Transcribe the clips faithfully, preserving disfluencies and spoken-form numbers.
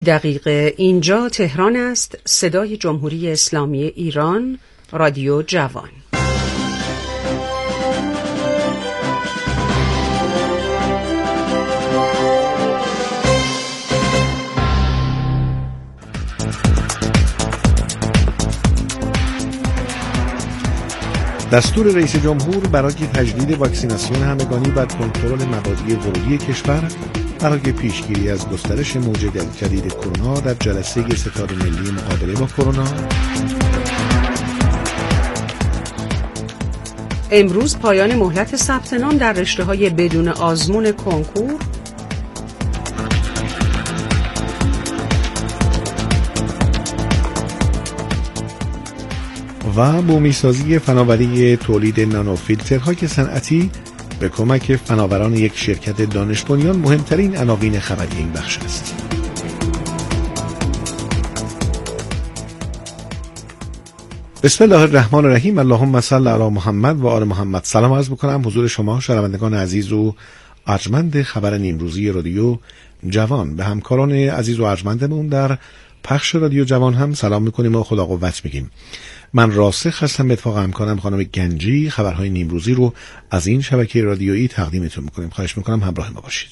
دقیقه اینجا تهران است، صدای جمهوری اسلامی ایران، رادیو جوان. دستور رئیس جمهور برای تجدید واکسیناسیون همگانی و کنترل مبادی ورودی کشور برای پیشگیری از گسترش موج جدید کرونا در جلسه ستاد ملی مقابله با کرونا. امروز پایان مهلت ثبت نام در رشته‌های بدون آزمون کنکور. و بومیسازی فناوری تولید نانوفیلترهای صنعتی به کمک فناوران یک شرکت دانش بنیان مهمترین عناوین خبری این بخش است. بسم الله الرحمن الرحیم. اللهم صل علی محمد و آل محمد. سلام عرض می‌کنم حضور شما شنوندگان عزیز و ارجمند خبر نیمروزی رادیو جوان. به همکاران عزیز و ارجمندمون در پخش رادیو جوان هم سلام می‌کنیم و خدا قوت میگیم. من راسخ هستم، به اتفاق همکارم خانم گنجی خبرهای نیمروزی رو از این شبکه رادیویی تقدیمتون میکنیم. خواهش میکنم همراه ما باشید.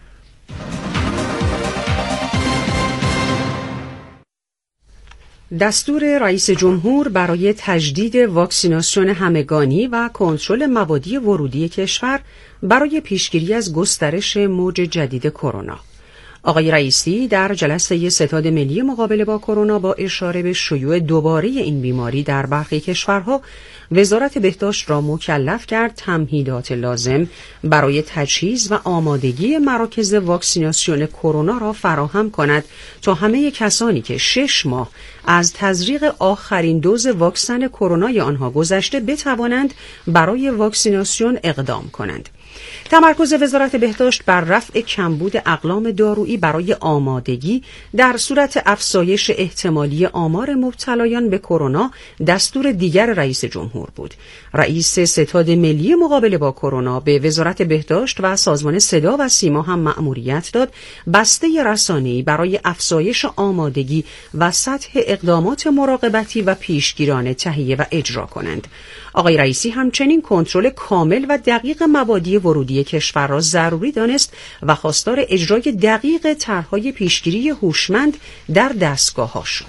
دستور رئیس جمهور برای تجدید واکسیناسیون همگانی و کنترل مبادی ورودی کشور برای پیشگیری از گسترش موج جدید کرونا. آقای رئیسی در جلسه ستاد ملی مقابله با کرونا با اشاره به شیوع دوباره این بیماری در برخی کشورها وزارت بهداشت را مکلف کرد تمهیدات لازم برای تجهیز و آمادگی مراکز واکسیناسیون کرونا را فراهم کند تا همه کسانی که شش ماه از تزریق آخرین دوز واکسن کرونای آنها گذشته بتوانند برای واکسیناسیون اقدام کنند. تمرکز وزارت بهداشت بر رفع کمبود اقلام دارویی برای آمادگی در صورت افزایش احتمالی آمار مبتلایان به کرونا دستور دیگر رئیس جمهور بود. رئیس ستاد ملی مقابله با کرونا به وزارت بهداشت و سازمان صدا و سیما هم مأموریت داد بسته رسانه‌ای برای افزایش آمادگی و سطح اقدامات مراقبتی و پیشگیرانه تهیه و اجرا کنند. آقای رئیسی همچنین کنترل کامل و دقیق مبادی ورودی کشور را ضروری دانست و خواستار اجرای دقیق طرح‌های پیشگیری هوشمند در دستگاه‌ها شد.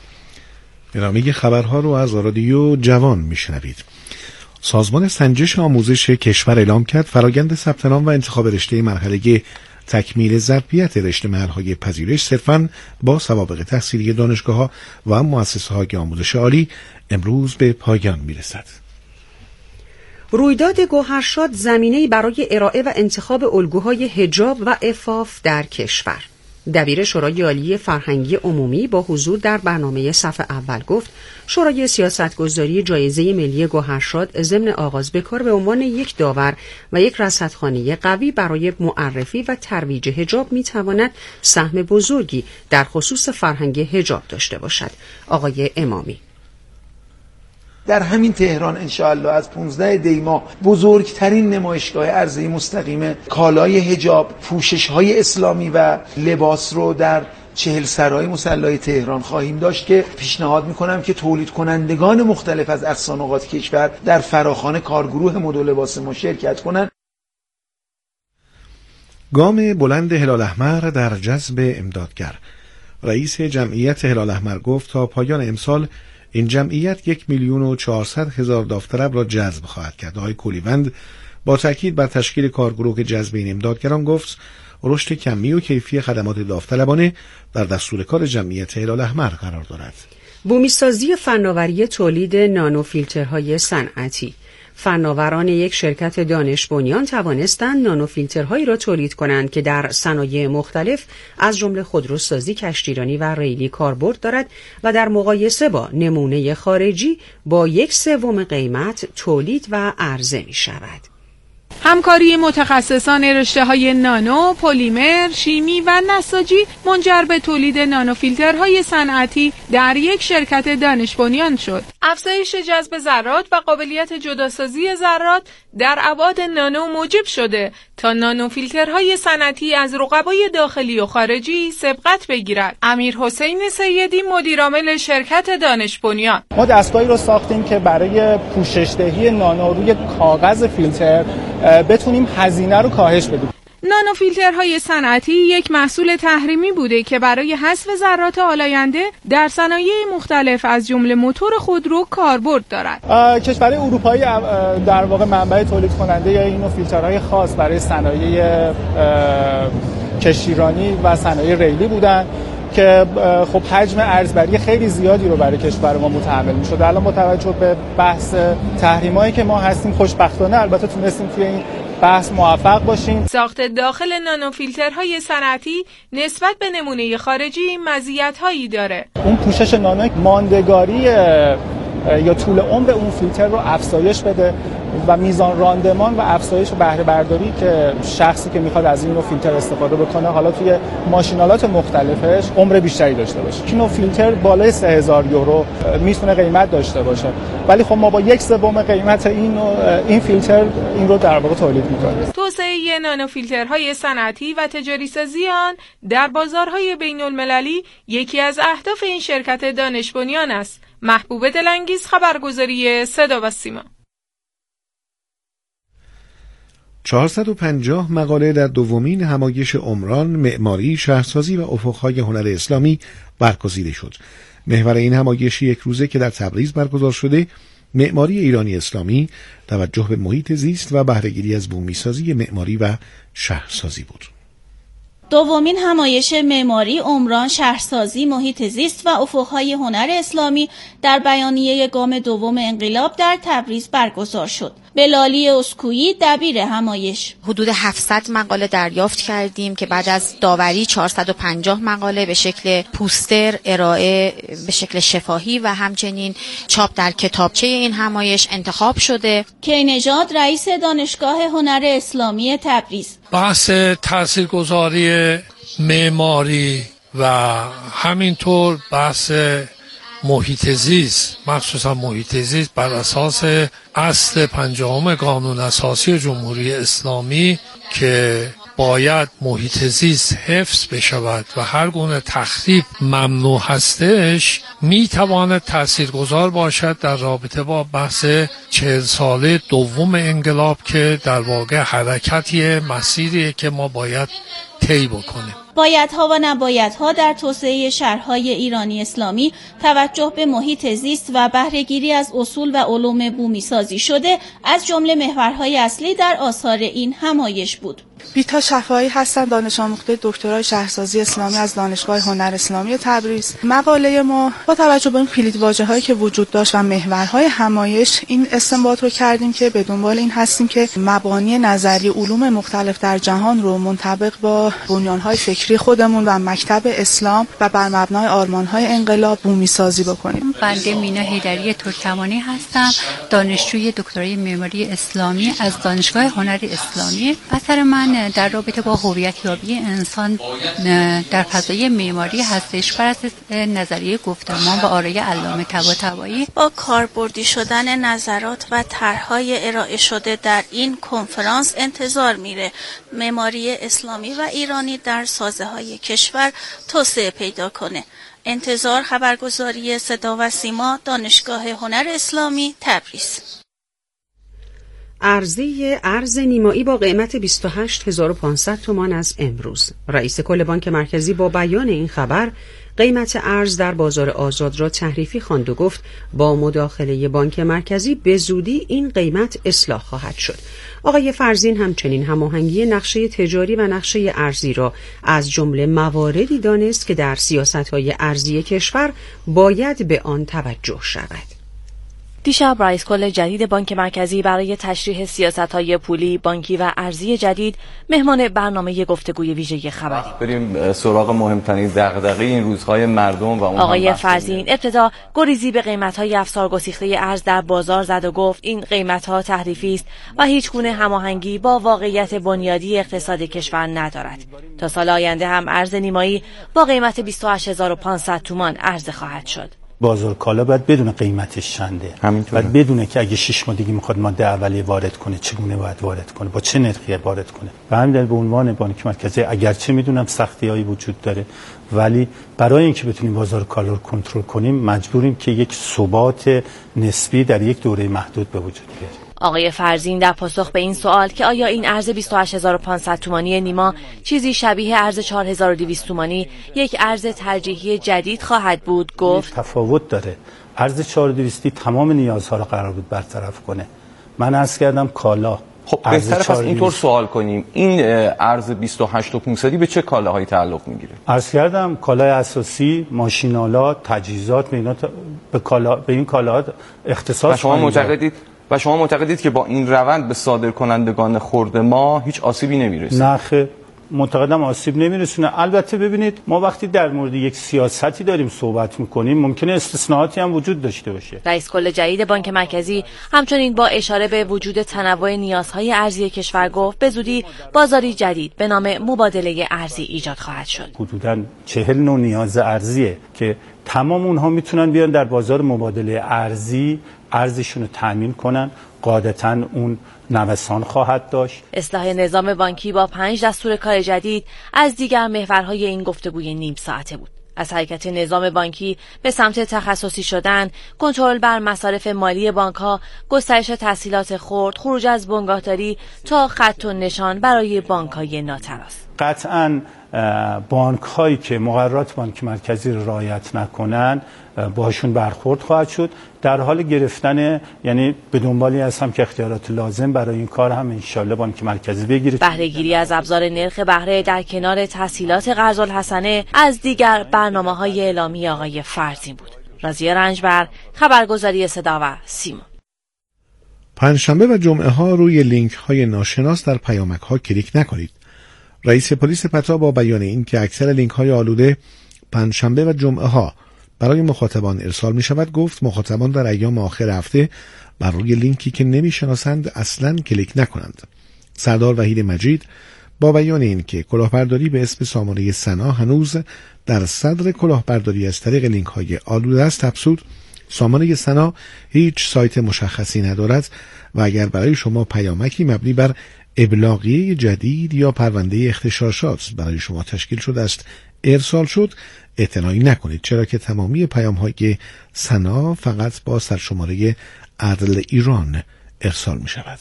ادامه خبرها رو از رادیو جوان میشنوید. سازمان سنجش آموزش کشور اعلام کرد فرآیند ثبت نام و انتخاب رشته مرحله تکمیل ظرفیت رشته مرحله پذیرش صرفاً با سوابق تحصیلی دانشگاه‌ها و مؤسسه‌های آموزش عالی امروز به پایان میرسد. رویداد گوهرشاد زمینه‌ای برای ارائه و انتخاب الگوهای حجاب و عفاف در کشور. دبیر شورای عالی فرهنگی عمومی با حضور در برنامه صف اول گفت شورای سیاستگذاری جایزه ملی گوهرشاد ضمن آغاز به کار به عنوان یک داور و یک رصدخانه قوی برای معرفی و ترویج حجاب می‌تواند سهم بزرگی در خصوص فرهنگ حجاب داشته باشد. آقای امامی: در همین تهران انشاءالله از پانزده دی ماه بزرگترین نمایشگاه عرضه مستقیم کالای حجاب، پوشش‌های اسلامی و لباس رو در چهل سرای مسلح تهران خواهیم داشت که پیشنهاد می‌کنم که تولید کنندگان مختلف از اقصا نقاط کشور در فراخوان کارگروه مد و لباس ما شرکت کنند. گام بلند هلال احمر در جذب امدادگر. رئیس جمعیت هلال احمر گفت تا پایان امسال این جمعیت یک میلیون و چهارصد هزار داوطلب را جذب خواهد کرد. آقای کولیوند با تاکید بر تشکیل کارگروه جذب این امدادگران گفت رشد کمی و کیفی خدمات داوطلبانه در دستور کار جمعیت هلال احمر قرار دارد. بومیسازی فناوری تولید نانوفیلترهای صنعتی. فناوران یک شرکت دانش بنیان توانستند نانوفیلترهایی را تولید کنند که در صنایع مختلف از جمله خودروسازی، کشتیرانی و ریلی کاربرد دارد و در مقایسه با نمونه خارجی با یک سوم قیمت تولید و عرضه می شود. همکاری متخصصان رشته‌های نانو، پلیمر، شیمی و نساجی منجر به تولید نانوفیلترهای صنعتی در یک شرکت دانش بنیان شد. افزایش جذب ذرات و قابلیت جداسازی ذرات در ابعاد نانو موجب شده تا نانو فیلترهای صنعتی از رقبای داخلی و خارجی سبقت بگیرد. امیر حسین سیدی مدیرعامل شرکت دانش بنیان: ما دستگاهی رو ساختیم که برای پوشش‌دهی نانو روی کاغذ فیلتر بتونیم هزینه رو کاهش بدیم. نانو فیلترهای صنعتی یک محصول تحریمی بوده که برای حذف ذرات آلاینده در صنایع مختلف از جمله موتور خودرو کاربرد دارد. کشورهای اروپایی در واقع منبع تولید کننده یا این فیلترهای خاص برای صنایع کشتیرانی و صنایع ریلی بودن که خب حجم ارزبری خیلی زیادی رو برای کشور ما متحمل می‌شد. الان با توجه به بحث تحریمایی که ما هستیم، خوشبختانه البته تونستیم توی این بحث موفق باشیم. ساخت داخل نانو فیلترهای صنعتی نسبت به نمونه خارجی مزیت‌هایی داره. اون پوشش نانو ماندگاری یا طول عمر اون فیلتر رو افزایش بده و میزان راندمان و افزایش بهره برداری که شخصی که میخواد از این نوع فیلتر استفاده بکنه حالا توی ماشینالات مختلفش عمر بیشتری داشته باشه. این نوع فیلتر بالای سه هزار یورو میتونه قیمت داشته باشه، ولی خب ما با یک سوم قیمت این این فیلتر این رو در واقع تولید میکنیم. توسعه نانو فیلترهای صنعتی و تجاری سازی آن در بازارهای بین المللی یکی از اهداف این شرکت دانش بنیان است. محبوب دلانگیز، خبرگزاری صدا و سیما. چهارصد و پنجاه مقاله در دومین همایش عمران، معماری، شهرسازی و افقهای هنر اسلامی برگزیده شد. محور این همایش یک روزه که در تبریز برگزار شده، معماری ایرانی اسلامی، توجه به محیط زیست و بهره‌گیری از بومیسازی معماری و شهرسازی بود. دومین همایش معماری عمران، شهرسازی، محیط زیست و افقهای هنر اسلامی در بیانیه گام دوم انقلاب در تبریز برگزار شد. بلالی اسکویی دبیر همایش: حدود هفتصد مقاله دریافت کردیم که بعد از داوری چهارصد و پنجاه مقاله به شکل پوستر ارائه به شکل شفاهی و همچنین چاپ در کتابچه این همایش انتخاب شده. کینژاد رئیس دانشگاه هنر اسلامی تبریز: بحث تاثیرگذاری معماری و همینطور بحث محیط زیست، مخصوصا محیط زیست بر اساس اصل پنجم قانون اساسی جمهوری اسلامی که باید محیط زیست حفظ بشود و هر گونه تخریب ممنوع هستش، میتواند تاثیرگذار باشد در رابطه با بحث چهل ساله دوم انقلاب که در واقع حرکتی مسیریه که ما باید طی بکنیم. بایدها و نبایدها در توسعه شهرهای ایرانی اسلامی توجه به محیط زیست و بهره‌گیری از اصول و علوم بومی سازی شده از جمله محورهای اصلی در آثار این همایش بود. بیتا شفاعی هستم، دانش آموخته دکترای شهرسازی اسلامی از دانشگاه هنر اسلامی تبریز. مقاله ما با توجه به این کلیدواژه‌هایی که وجود داشت و محورهای همایش این استنباط رو کردیم که به دنبال این هستیم که مبانی نظری علوم مختلف در جهان رو منطبق با بنیان‌های فکری خودمون و مکتب اسلام و بر مبنای آرمان‌های انقلاب بومی سازی بکنیم. بنده مینا حیدری ترکمانی هستم، دانشجوی دکترای معماری اسلامی از دانشگاه هنر اسلامی. اثر من در رابطه با هویت یابی انسان در فضای معماری هستش بر اساس نظریه گفتمان و آرای علامه طباطبایی. با کاربردی شدن نظرات و طرح‌های ارائه شده در این کنفرانس انتظار میره معماری اسلامی و ایرانی در سازه‌های کشور توسعه پیدا کنه. انتظار خبرگزاری صدا و سیما، دانشگاه هنر اسلامی تبریز. عرضه ارز نیمایی با قیمت بیست و هشت هزار و پانصد تومان از امروز. رئیس کل بانک مرکزی با بیان این خبر قیمت ارز در بازار آزاد را تحریفی خواند و گفت با مداخله بانک مرکزی به زودی این قیمت اصلاح خواهد شد. آقای فرزین همچنین هماهنگی نقشه تجاری و نقشه ارزی را از جمله مواردی دانست که در سیاست‌های ارزی کشور باید به آن توجه شود. دیشب رئیس کل جدید بانک مرکزی برای تشریح سیاست‌های پولی، بانکی و ارزی جدید مهمان برنامه گفتگوی ویژه خبری. بریم سراغ مهمترین دغدغه این روزهای مردم و اون آقای فرزین ابتدا گریزی به قیمت‌های افسار گسیخته ارز در بازار زد و گفت این قیمت‌ها تحریفی است و هیچ گونه هماهنگی با واقعیت بنیادی اقتصاد کشور ندارد. تا سال آینده هم ارز نیمایی با قیمت بیست و هشت هزار و پانصد تومان عرضه خواهد شد. بازار کالا باید بدونه قیمتش چنده، باید بدونه که اگه شش ماه دیگه میخواد ماده اولیه وارد کنه چگونه باید وارد کنه، با چه نرخی وارد کنه. و همین دلیل به عنوان بانک مرکزی اگرچه میدونم سختی‌هایی وجود داره، ولی برای اینکه بتونیم بازار کالا رو کنترل کنیم مجبوریم که یک ثبات نسبی در یک دوره محدود به وجود بیاریم. آقای فرزین در پاسخ به این سوال که آیا این ارز بیست و هشت هزار و پانصد تومانی نیما چیزی شبیه ارز چهار هزار و دویست تومانی یک ارز ترجیحی جدید خواهد بود گفت تفاوت داره. ارز چهار هزار و دویست تمام نیازها را قرار بود برطرف کنه. من عرض کردم کالا. خب بهتره پس اینطور سوال کنیم، این ارز بیست و هشت و پانصد به چه کالاهایی تعلق میگیره؟ عرض کردم کالای اساسی، ماشین‌آلات، تجهیزات، به اینا به کالا به این کالاها اختصاص. و شما معتقدید و شما معتقدید که با این روند به صادرکنندگان خرد ما هیچ آسیبی نمیرسه؟ نه خیر، معتقدم آسیب نمیرسونه. البته ببینید ما وقتی در مورد یک سیاستی داریم صحبت میکنیم ممکنه استثناءاتی هم وجود داشته باشه. رئیس کل جدید بانک مرکزی همچنین با اشاره به وجود تنوع نیازهای ارزی کشور گفت به زودی بازاری جدید به نام مبادله ارزی ایجاد خواهد شد. حدوداً چهل نوع نیاز ارزیه که تمام اونها میتونن بیان در بازار مبادله ارزی ارزشون رو تامین کنن. قاعدتاً اون نوسان خواهد داشت. اصلاح نظام بانکی با پنج دستور کار جدید از دیگر محورهای این گفتگوی نیم ساعته بود. از حرکت نظام بانکی به سمت تخصصی شدن، کنترل بر مصارف مالی بانک‌ها، گسترش تسهیلات خرد، خروج از بنگاهداری تا خط و نشان برای بانک‌های ناتراس. قطعاً بانک هایی که مقررات بانک مرکزی رو رعایت نکنن باشون برخورد خواهد شد. در حال گرفتن، یعنی به دنبالی هستم که اختیارات لازم برای این کار هم انشالله بانک مرکزی بگیره. بهره گیری از ابزار نرخ بهره در کنار تسهیلات قرض الحسنه از دیگر برنامه‌های اعلامی آقای فرزین بود. رازیه رنجبر، خبرگزاری صدا و سیما. پنجشنبه و جمعه ها روی لینک های ناشناس در پیامک ها کلیک نکنید. رئیس پلیس پترا با بیان این که اکثر لینک های آلوده پنجشنبه و جمعه ها برای مخاطبان ارسال می شود گفت مخاطبان در ایام آخر هفته بر روی لینکی که نمی شناسند اصلاً کلیک نکنند. سردار وحید مجید با بیان این که کلاهبرداری به اسم سامانه سنا هنوز در صدر کلاهبرداری از طریق لینک های آلوده است افزود سامانه سنا هیچ سایت مشخصی ندارد و اگر برای شما پیامکی مبنی بر ابلاغیه جدید یا پرونده اغتشاشات برای شما تشکیل شده است ارسال شد اعتنایی نکنید، چرا که تمامی پیام‌های سنا فقط با سرشماره عدل ایران ارسال می شود.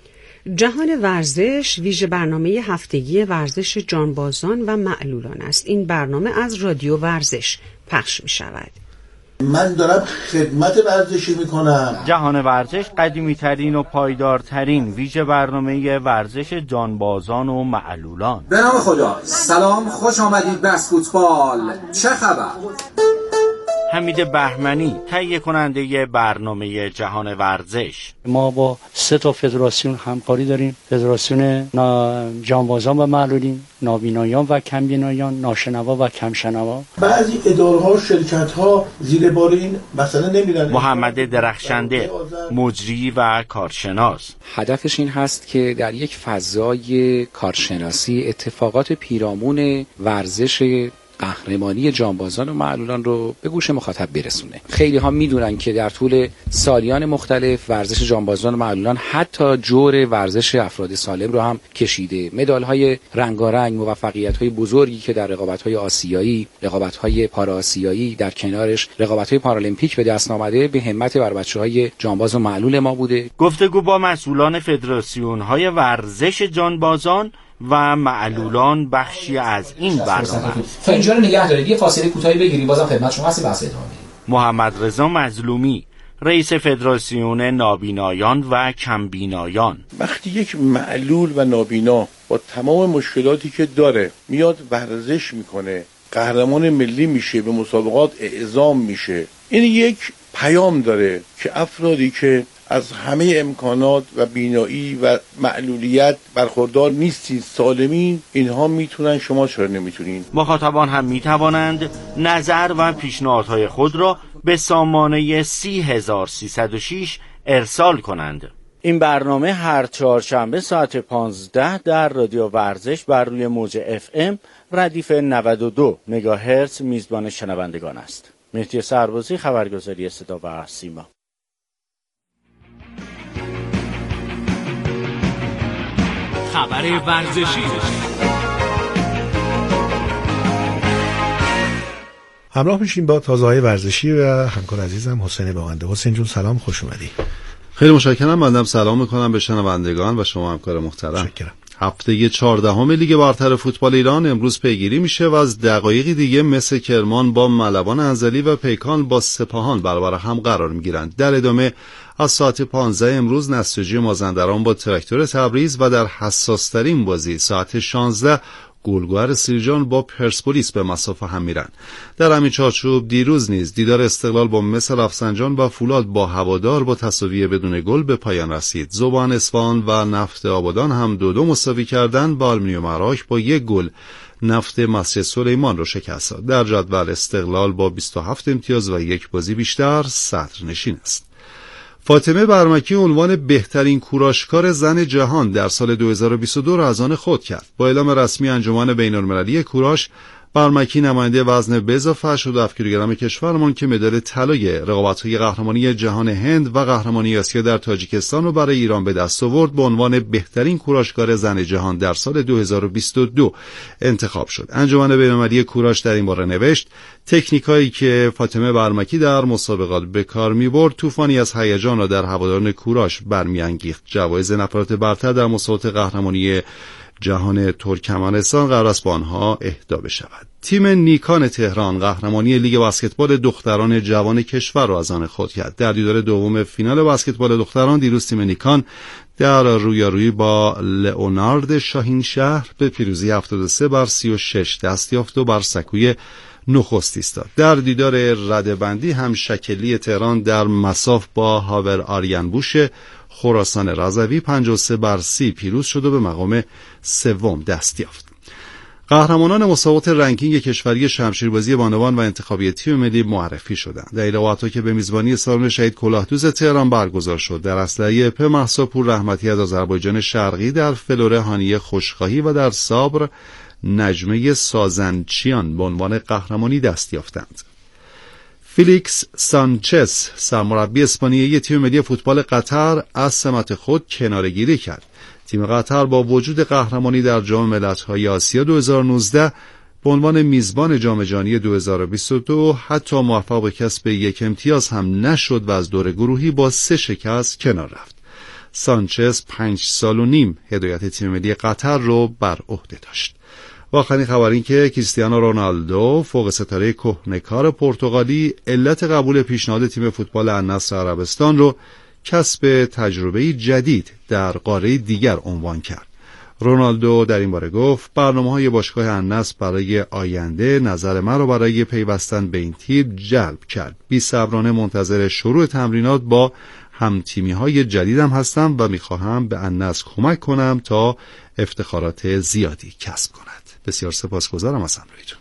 جهان ورزش ویژه برنامه هفتگی ورزش جانبازان و معلولان است. این برنامه از رادیو ورزش پخش می شود. من دارم خدمت ورزشی میکنم. جهان ورزش قدیمی ترین و پایدارترین ویژه برنامه ورزش جانبازان و معلولان. به نام خدا. سلام، خوش آمدید به فوتبال. چه خبر؟ حمید بهمنی تهیه کننده برنامه جهان ورزش. ما با سه تا فدراسیون همکاری داریم، فدراسیون جانبازان و معلولین، نابینایان و کمبینایان، ناشنوا و کمشنوا. بعضی اداره‌ها و شرکت‌ها زیر بار این مثلا نمیرن. محمد درخشنده مجری و کارشناس. هدفش این هست که در یک فضای کارشناسی اتفاقات پیرامون ورزش قهرمانی جانبازان و معلولان رو به گوش مخاطب برسونه. خیلی ها میدونن که در طول سالیان مختلف ورزش جانبازان و معلولان حتی جور ورزش افراد سالم رو هم کشیده. مدال های رنگارنگ، موفقیت های بزرگی که در رقابت های آسیایی، رقابت های پارا آسیایی، در کنارش رقابت های پارالمپیک به دست آمده به همت بر بچه‌های جانباز و معلول ما بوده. گفتگو با مسئولان فدراسیون های ورزش جانبازان و معلولان بخشی از این برنامه. تا اینجا رو نگه دارید، یه فاصله کوتاهی بگیریم، بازم خدمت شما هستیم، بحث ادامه میدیم. محمد رضا مظلومی رئیس فدراسیون نابینایان و کمبینایان. وقتی یک معلول و نابینا با تمام مشکلاتی که داره میاد ورزش میکنه، قهرمان ملی میشه، به مسابقات اعزام میشه، این یک پیام داره که افرادی که از همه امکانات و بینایی و معلولیت برخوردار نیستین، سالمین، اینها میتونن، شما چرا نمیتونین؟ مخاطبان هم میتوانند نظر و پیشنهادهای خود را به سامانه سی هزار سیصد و شش ارسال کنند. این برنامه هر چهارشنبه ساعت پانزده در رادیو ورزش بر روی موج اف ام ردیف نود و دو مگاهرتز میزبان شنوندگان است. مهدی سربازی، خبرگزاری صدا و سیما. خبر ورزشی. همراه میشیم با تازه‌های ورزشی و همکار عزیزم حسین باقنده. حسین جون سلام، خوش اومدی. خیلی متشکرم. بنده سلام میکنم به شنوندگان و شما همکار محترم. متشکرم. هفته چهاردهم لیگ برتر فوتبال ایران امروز پیگیری میشه و از دقایقی دیگه مس کرمان با ملوان انزلی و پیکان با سپاهان برابر هم قرار میگیرند. در ادامه از ساعت پانزده امروز نساجی مازندران با تراکتور تبریز و در حساس‌ترین بازی ساعت شانزده گلگهر سیرجان با پرسپولیس به مسافه هم میرن. در همین چارچوب دیروز نیز دیدار استقلال با مس رفسنجان و فولاد با هوادار با تساوی بدون گل به پایان رسید. ذوبان اصفهان و نفت آبادان هم دو دو مساوی کردند با آلومینیوم عراق با یک گل نفت مسجد سلیمان رو شکست داد. در جدول استقلال با بیست و هفت امتیاز و یک بازی بیشتر صدرنشین است. فاطمه برمکی عنوان بهترین کوراشکار زن جهان در سال دو هزار و بیست و دو را از آن خود کرد. با اعلام رسمی انجمن بین‌المللی کوراش، برمکی نماینده وزن به اضافه هشتاد و هفت کیلوگرم کشورمان که مدال طلای رقابت‌های قهرمانی جهان هند و قهرمانی آسیا در تاجیکستان را برای ایران به دست آورد، به عنوان بهترین کوراشکار زن جهان در سال دو هزار و بیست و دو انتخاب شد. انجمن بین‌المللی کوراش در این باره نوشت: تکنیکایی که فاطمه برمکی در مسابقات به کار می‌برد طوفانی از هیجان را در هواداران کوراش برمی‌انگیخت. جوایز نفرات برتر در مسابقات قهرمانی جهان ترکمنستان قرار است با آنها اهدا بشود. تیم نیکان تهران قهرمانی لیگ بسکتبال دختران جوان کشور را از آن خود کرد. در دیدار دوم فینال بسکتبال دختران دیروز تیم نیکان در رویارویی با لئونارد شاهین شهر به پیروزی هفتاد و سه بر سی و شش دست یافت و بر سکوی نخست ایستاد. در دیدار رده‌بندی هم شکلی تهران در مساف با هاور آریانبوش خراسان رضوی پنجاه و سه بر سی پیروز شد و به مقام سوم دست یافت. قهرمانان مسابقات رنکینگ کشوری شمشیربازی بانوان و انتخابی تیم ملی معرفی شدند. در این رقابت‌ها که به میزبانی سالن شهید کلاهدوز تهران برگزار شد، در اسلحه په مهسا پور رحمتی از آذربایجان شرقی، در فلوره هانیه خوشخواهی و در صبر نجمه سازنچیان به عنوان قهرمانی دست یافتند. فیلیکس سانچز سرمربی اسپانیایی تیم ملی فوتبال قطر از سمت خود کناره‌گیری کرد. تیم قطر با وجود قهرمانی در جام ملت‌های آسیا دو هزار و نوزده به عنوان میزبان جام جهانی دو هزار و بیست و دو حتی موفق به کسب یک امتیاز هم نشد و از دور گروهی با سه شکست کنار رفت. سانچز پنج سال و نیم هدایت تیم ملی قطر رو بر عهده داشت. و آخرین خبر این که کریستیانو رونالدو فوق ستاره کهنه‌کار پرتغالی علت قبول پیشنهاد تیم فوتبال النصر عربستان رو کسب تجربه جدید در قاره دیگر عنوان کرد. رونالدو در این باره گفت: برنامه‌های باشگاه النصر برای آینده نظر من را برای پیوستن به این تیم جلب کرد. بی‌صبرانه منتظر شروع تمرینات با همتیمی‌های جدیدم هستم و می‌خواهم به النصر کمک کنم تا افتخارات زیادی کسب کند. بسیار سپاسگزارم از همراهیتون.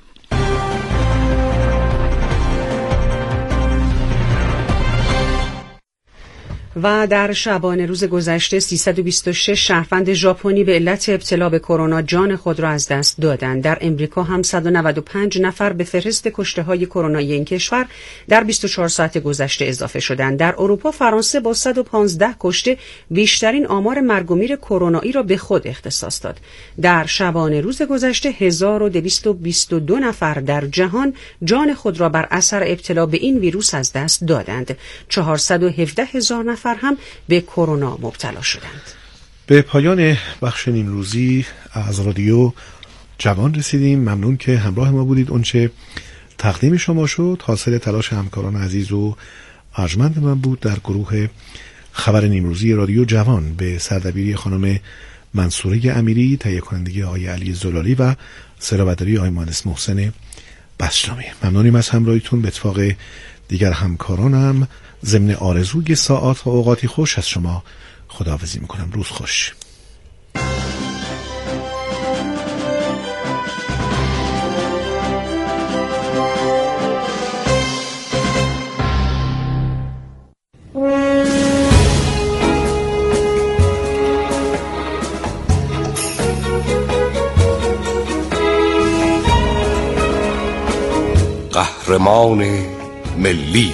و در شبانه روز گذشته سیصد و بیست و شش شهروند ژاپنی به علت ابتلا به کرونا جان خود را از دست دادند. در امریکا هم صد و نود و پنج نفر به فهرست کشته‌های کرونایی این کشور در بیست و چهار ساعت گذشته اضافه شدند. در اروپا فرانسه با صد و پانزده کشته بیشترین آمار مرگ و میر کرونایی را به خود اختصاص داد. در شبانه روز گذشته هزار و دویست و بیست و دو نفر در جهان جان خود را بر اثر ابتلا به این ویروس از دست دادند. چهارصد و هفده هزار نفر هم به کرونا مبتلا شدند. به پایان بخش نیمروزی از رادیو جوان رسیدیم. ممنون که همراه ما بودید. اونچه تقدیم شما شد حاصل تلاش همکاران عزیز و ارجمند من بود. در گروه خبر نیمروزی رادیو جوان به سردبیری خانم منصوره امیری، تهیه کنندگی آقای علی زلالی و سراورداری آقای مهندس محسن بسلامی. ممنونیم از همراهیتون. به اتفاق دیگر همکارانم ضمن آرزوی ساعات و اوقاتی خوش از شما خداحافظی میکنم. روز خوش. قهرمان ملی.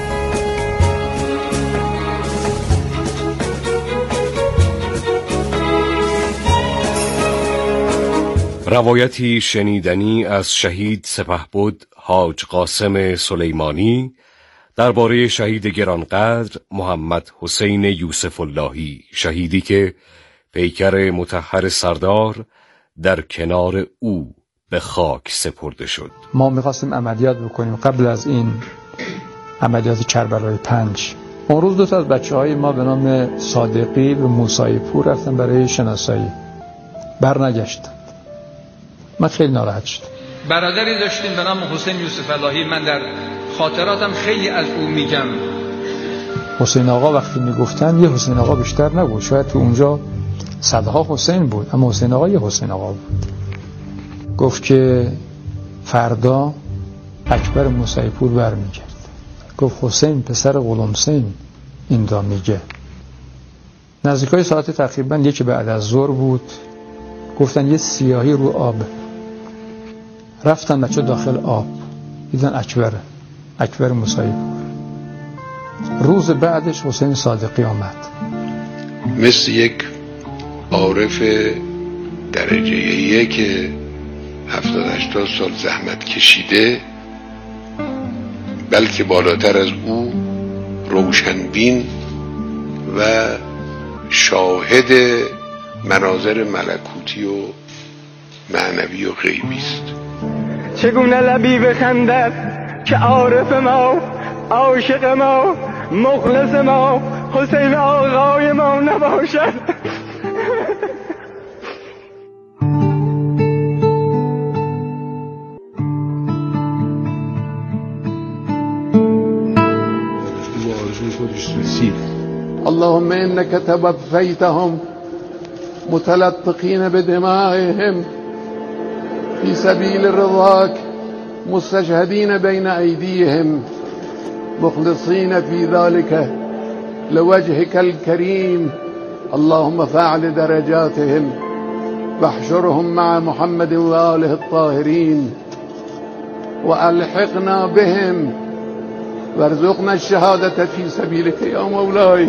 روایتی شنیدنی از شهید سپهبد حاج قاسم سلیمانی درباره شهید گرانقدر محمد حسین یوسف اللهی، شهیدی که پیکر مطهر سردار در کنار او به خاک سپرده شد. ما می‌خواستیم عملیات بکنیم قبل از این عملیات کربلای پنج. اون روز دو تا از بچه‌های ما به نام صادقی و موسی پور رفتن برای شناسایی، برنگشتن. من خیلی ناراحت شدم. برادری داشتیم به نام حسین یوسف اللهی، من در خاطراتم خیلی از او میگم. حسین آقا وقتی میگفتن یه حسین آقا بیشتر نبود، شاید تو اونجا صدها حسین بود، اما حسین آقا یه حسین آقا بود. گفت که فردا اکبر موسی پور برمیگرد. گفت حسین پسر غلام حسین این دا میگه. نزدیکای ساعت تقریبا یکی بعد از ظهر بود، گفتن یه سیاهی رو آب. رفتن بچه داخل آب، دیدن اکبر اکبر موسی پور. روز بعدش حسین صادقی آمد، مثل یک عارف درجه یک هفتاد هشتاد سال زحمت کشیده، بلکه بالاتر از او روشنبین و شاهد مناظر ملکوتی و معنوی و غیبی است. چگونه لبی بخندد که عارف ما، عاشق ما، مخلص ما، حسین آقای ما نباشد. اللهم انك توفيتهم متلطخين بدمائهم في سبيل رضاك مستشهدين بين أيديهم مخلصين في ذلك لوجهك الكريم. اللهم فاعل درجاتهم واحشرهم مع محمد وآله الطاهرين وألحقنا بهم وارزقنا الشهادة في سبيلك يا مولاي.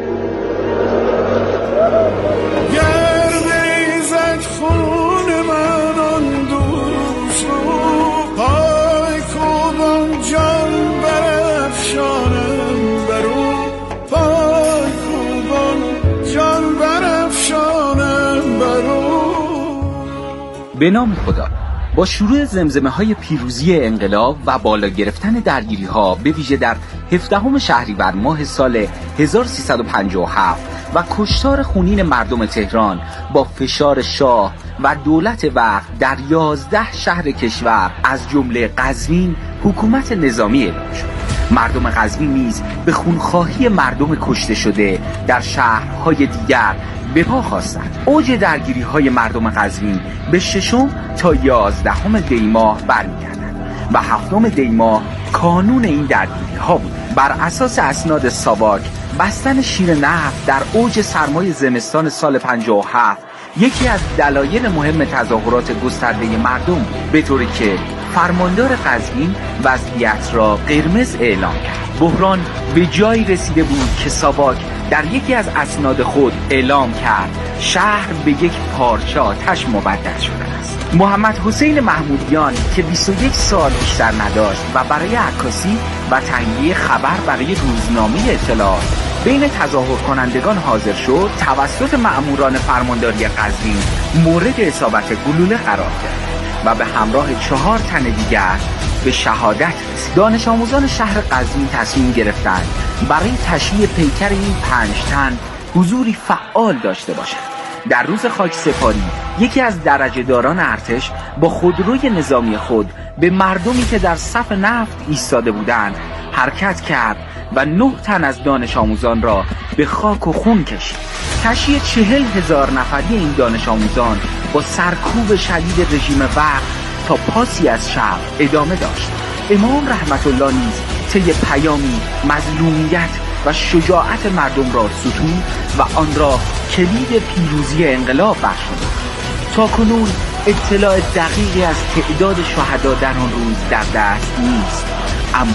به نام خدا. با شروع زمزمه های پیروزی انقلاب و بالا گرفتن درگیری ها به ویژه در هفدهم شهریور ماه سال هزار و سیصد و پنجاه و هفت و کشتار خونین مردم تهران با فشار شاه و دولت وقت در یازده شهر کشور از جمله قزوین حکومت نظامی اعلام شد. مردم قزوین نیز به خونخواهی مردم کشته شده در شهرهای دیگر به پا خواستند. اوج درگیری های مردم قزوین به ششم تا یازدهم دی ماه برمیگردد و هفتم دی ماه کانون این درگیری ها بود. بر اساس اسناد ساواک، بستن شیر نفت در اوج سرمای زمستان سال پنجاه و هفت یکی از دلایل مهم تظاهرات گسترده مردم بود، به طوری که فرماندار قزوین وضعیت را قرمز اعلام کرد. بحران به جایی رسیده بود که ساواک در یکی از اسناد خود اعلام کرد شهر به یک پارچه آتش مبدل شده است. محمد حسین محمودیان که بیست و یک سال بیشتر نداشت و برای عکاسی و تهیه خبر برای روزنامه اطلاعات بین تظاهر کنندگان حاضر شد، توسط مأموران فرمانداری قزوین مورد اصابت گلوله قرار گرفت و به همراه چهار تن دیگر به شهادت رسید. دانش آموزان شهر قزوین تصمیم گرفتند برای تشییع پیکر این پنج تن حضوری فعال داشته باشند. در روز خاک سپاری یکی از درجه‌داران ارتش با خودروی نظامی خود به مردمی که در صف نفت ایستاده بودند حرکت کرد و نه تن از دانش آموزان را به خاک و خون کشید. تشییع چهل هزار نفری این دانش آموزان با سرکوب شدید رژیم وقت تا پاسی از شب ادامه داشت. امام رحمت الله نیز طی پیامی مظلومیت و شجاعت مردم را ستود و آن را کلید پیروزی انقلاب بخشید. تا کنون اطلاع دقیقی از تعداد شهدا در آن روز در دست نیست، اما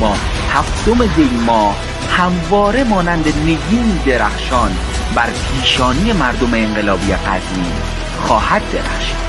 هفتم دی ماه همواره مانند نگین درخشان بر پیشانی مردم انقلابی قزوین خواهد درخشید.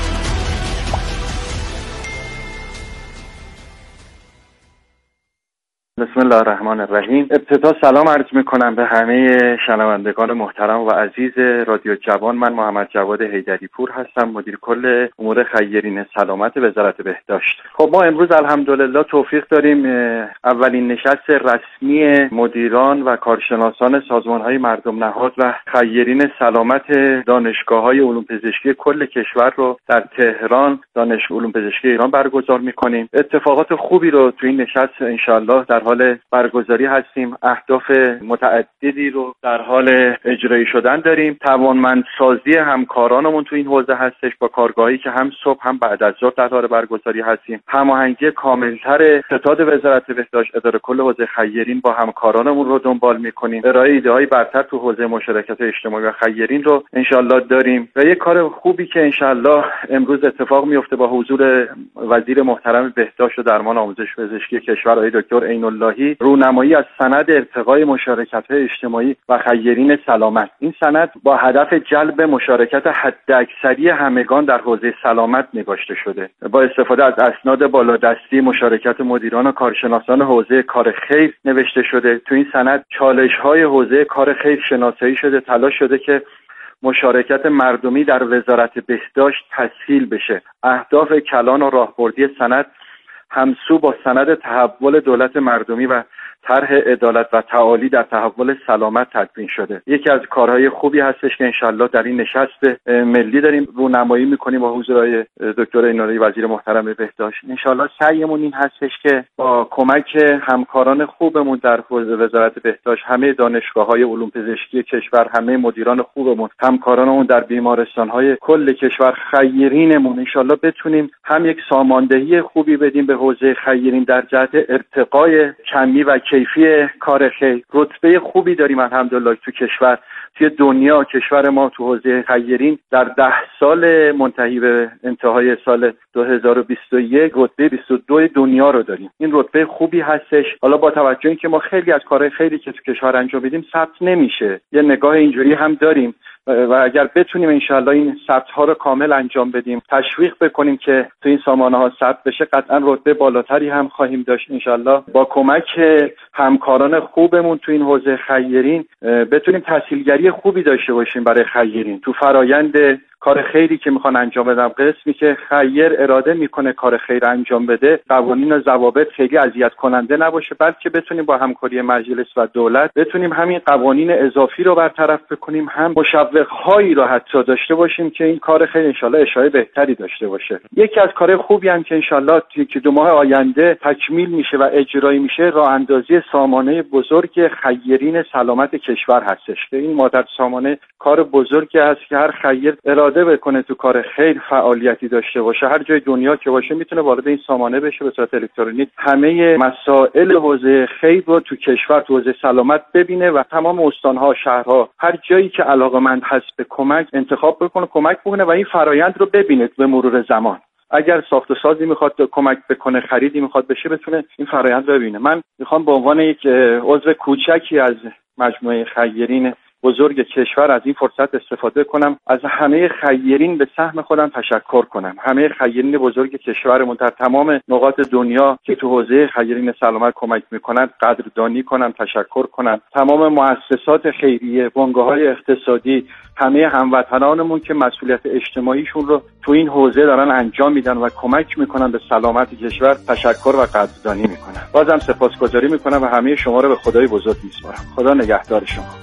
بسم الله الرحمن الرحیم. ابتدا سلام عرض میکنم به همه شنوندگان محترم و عزیز رادیو جوان. من محمد جواد حیدری پور هستم، مدیر کل امور خیرین سلامت وزارت بهداشت. خب ما امروز الحمدلله توفیق داریم اولین نشست رسمی مدیران و کارشناسان سازمان‌های مردم نهاد و خیرین سلامت دانشگاه‌های علوم پزشکی کل کشور رو در تهران دانشگاه علوم پزشکی ایران برگزار میکنیم. اتفاقات خوبی رو تو این نشست انشالله در حال برگزاری هستیم. اهداف متعددی رو در حال اجرایی شدن داریم. توانمندسازی همکارانمون تو این حوزه هستش با کارگاهی که هم صبح هم بعد از ظهر در حال برگزاری هستیم. هماهنگی کاملتر ستاد وزارت بهداشت اداره کل حوزه خیرین با همکارانمون رو دنبال میکنیم. ارائه ایده‌های برتر تو حوزه مشارکت اجتماعی و خیرین رو انشالله داریم و یک کار خوبی که انشالله امروز اتفاق میفته با حضور وزیر محترم بهداشت و درمان آموزش پزشکی کشور آقای دکتر عین اللهی، رونمایی از سند ارتقای مشارکت‌های اجتماعی و خیرین سلامت. این سند با هدف جلب مشارکت حداکثری همگان در حوزه سلامت نگاشته شده. با استفاده از اسناد بالادستی مشارکت مدیران و کارشناسان حوزه کار خیر نوشته شده. تو این سند چالش‌های حوزه کار خیر شناسایی شده، تلاش شده که مشارکت مردمی در وزارت بهداشت تسهیل بشه. اهداف کلان و راهبردی سند همسو با سند تحول دولت مردمی و طرح عدالت و تعالی در تحول سلامت تدوین شده. یکی از کارهای خوبی هستش که انشالله در این نشست ملی داریم رونمایی میکنیم با حضور دکتر عین اللهی وزیر محترم بهداشت. انشالله سعیمون این هستش که با کمک همکاران خوبمون در وزارت بهداشت، همه دانشگاه‌های علوم پزشکی کشور، همه مدیران خوبمون، همکارانمون در بیمارستان‌های کل کشور، خیرینمون، انشالله بتونیم هم یک ساماندهی خوبی بدیم به حوزه خیرین در جهت ارتقای کمی و کیفی کار خیر. رتبه خوبی داریم الحمدلله تو کشور، توی دنیا. کشور ما تو حوزه خیرین در ده سال منتهی به انتهای سال دو هزار و بیست و یک رتبه بیست و دو دنیا رو داریم. این رتبه خوبی هستش. حالا با توجه اینکه ما خیلی از کارهای خیری که تو کشور انجام میدیم ثبت نمیشه، یه نگاه اینجوری هم داریم و اگر بتونیم انشالله این ثبت ها رو کامل انجام بدیم، تشویق بکنیم که تو این سامانه ها ثبت بشه، قطعا رتبه بالاتری هم خواهیم داشت انشالله. با کمک همکاران خوبمون تو این حوزه خیرین بتونیم تسهیلگری خوبی داشته باشیم برای خیرین تو فرایند کار خیری که میخوان انجام بدن. قسمی که خیر اراده میکنه کار خیر انجام بده، قوانین و ضوابط خیلی اذیت کننده نباشه، بلکه بتونیم با همکاری مجلس و دولت بتونیم همین قوانین اضافی رو برطرف بکنیم، هم مشوق‌هایی رو حتی داشته باشیم که این کار خیر انشالله اشاره بهتری داشته باشه. یکی از کارهای خوبی هم که انشالله که دو ماه آینده تکمیل میشه و اجرایی میشه، راه اندازی سامانه بزرگ خیرین سلامت کشور هستش که این مادر سامانه کار بزرگی است که هر خیر اراده بکنه تو کار خیر فعالیتی داشته باشه، هر جای دنیا که باشه میتونه وارد این سامانه بشه، به صورت الکترونیک همه مسائل حوزه خیر رو تو کشور تو حوزه سلامت ببینه و تمام استان‌ها، شهرها، هر جایی که علاقه‌مند هست به کمک انتخاب بکنه، کمک بکنه و این فرایند رو ببینه به مرور زمان. اگر ساخت و سازی میخواد کمک بکنه، خریدی میخواد بشه، بتونه این فرایند رو ببینه. من میخوام به عنوان یک عضو کوچکی از مجموعه خیرین بزرگ کشور از این فرصت استفاده کنم، از همه خیرین به سهم خودم تشکر کنم. همه خیرین بزرگ کشورمون در تمام نقاط دنیا که تو حوزه خیرین سلامت کمک میکنن قدردانی کنم، تشکر کنم. تمام مؤسسات خیریه، بنگاه‌های اقتصادی، همه هموطنانمون که مسئولیت اجتماعیشون رو تو این حوزه دارن انجام میدن و کمک میکنن به سلامت کشور، تشکر و قدردانی میکنم. بازم سپاسگزاری میکنم و همه شما رو به خدای بزرگ میسپارم. خدا نگهدار شما.